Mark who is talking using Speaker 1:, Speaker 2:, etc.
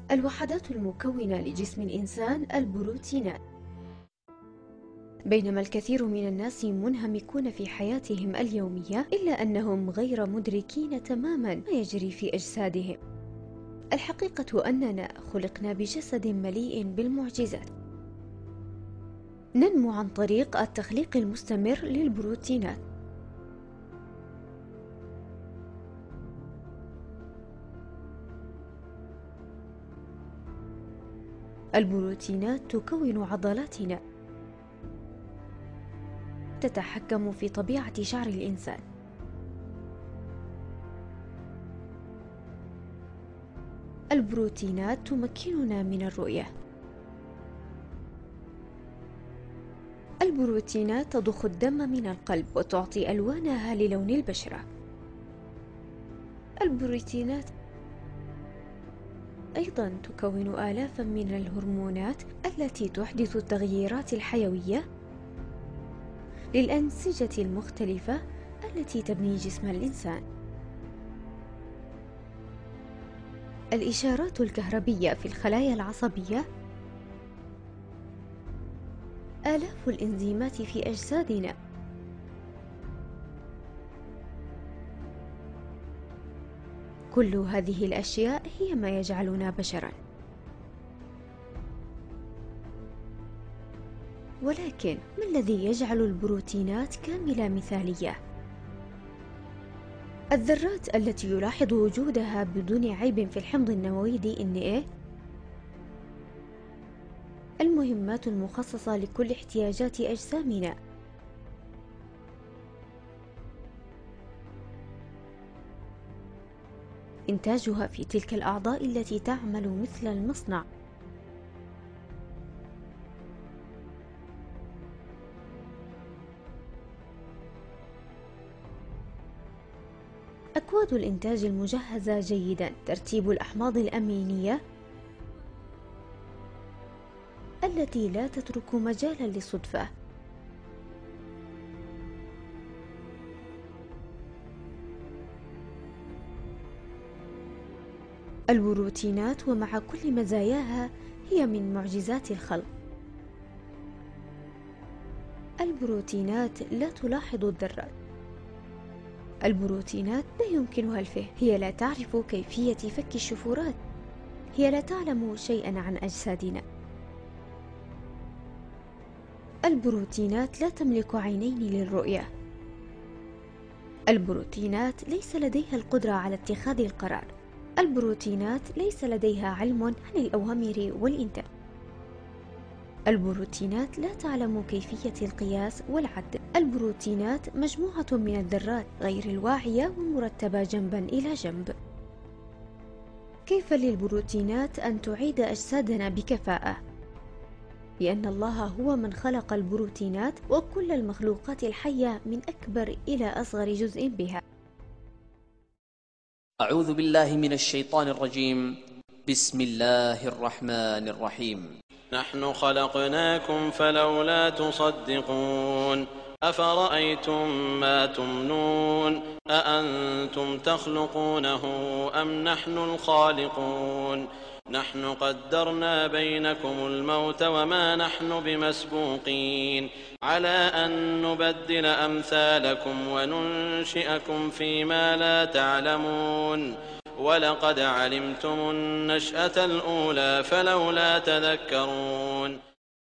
Speaker 1: الوحدات المكونة لجسم الإنسان البروتينات. بينما الكثير من الناس منهمكون في حياتهم اليومية، إلا أنهم غير مدركين تماما ما يجري في أجسادهم. الحقيقة أننا خلقنا بجسد مليء بالمعجزات، ننمو عن طريق التخليق المستمر للبروتينات. البروتينات تكون عضلاتنا، تتحكم في طبيعة شعر الإنسان. البروتينات تمكننا من الرؤية. البروتينات تضخ الدم من القلب وتعطي ألوانها للون البشرة. البروتينات أيضا تكون آلافا من الهرمونات التي تحدث التغييرات الحيوية للأنسجة المختلفة التي تبني جسم الإنسان. الإشارات الكهربية في الخلايا العصبية، آلاف الإنزيمات في أجسادنا، كل هذه الأشياء هي ما يجعلنا بشرا. ولكن ما الذي يجعل البروتينات كاملة مثالية؟ الذرات التي يلاحظ وجودها بدون عيب في الحمض النووي DNA، المهمات المخصصة لكل احتياجات أجسامنا، إنتاجها في تلك الأعضاء التي تعمل مثل المصنع. أكواد الإنتاج المجهزة جيدا، ترتيب الأحماض الأمينية التي لا تترك مجالا للصدفة. البروتينات ومع كل مزاياها هي من معجزات الخلق. البروتينات لا تلاحظ الذرات. البروتينات لا يمكنها الفهم، هي لا تعرف كيفية فك الشفرات، هي لا تعلم شيئا عن أجسادنا. البروتينات لا تملك عينين للرؤية. البروتينات ليس لديها القدرة على اتخاذ القرار. البروتينات ليس لديها علم عن الأوامر والإنتاج. البروتينات لا تعلم كيفية القياس والعد. البروتينات مجموعة من الذرات غير الواعية ومرتبة جنبا إلى جنب. كيف للبروتينات أن تعيد أجسادنا بكفاءة؟ لأن الله هو من خلق البروتينات وكل المخلوقات الحية من أكبر إلى أصغر جزء بها.
Speaker 2: أعوذ بالله من الشيطان الرجيم. بسم الله الرحمن الرحيم.
Speaker 3: نحن خلقناكم فلولا تصدقون. أفرأيتم ما تمنون أأنتم تخلقونه أم نحن الخالقون؟ نحن قدرنا بينكم الموت وما نحن بمسبوقين على أن نبدل أمثالكم وننشئكم فيما لا تعلمون. ولقد علمتم النشأة الأولى فلولا تذكرون.